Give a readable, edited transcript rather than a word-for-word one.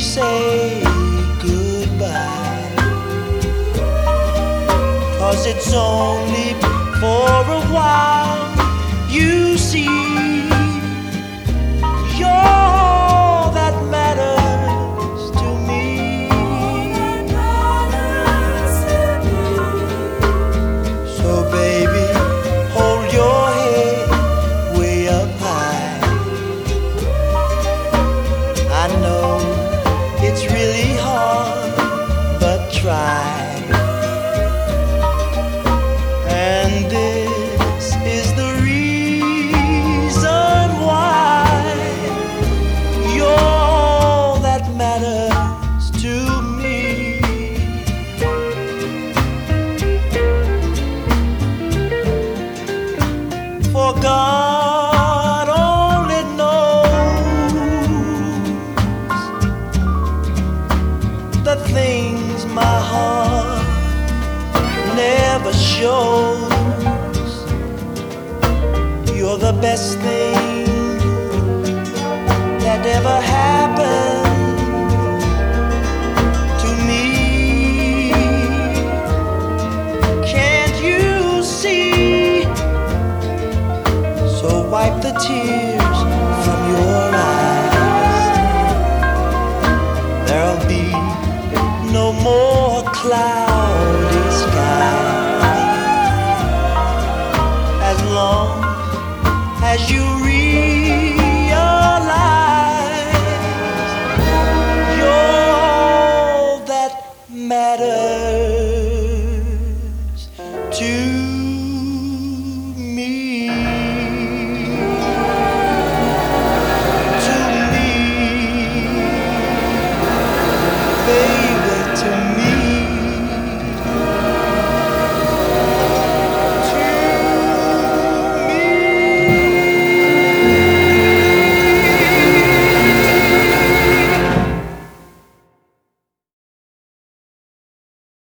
say goodbye, 'cause it's only for a while. You see, you're all that matters to me. So baby, hold your head way up high. I know it's really hard, but try. And this is the reason why you're all that matters to me. For God only knows the things my heart never shows. You're the best thing that ever happened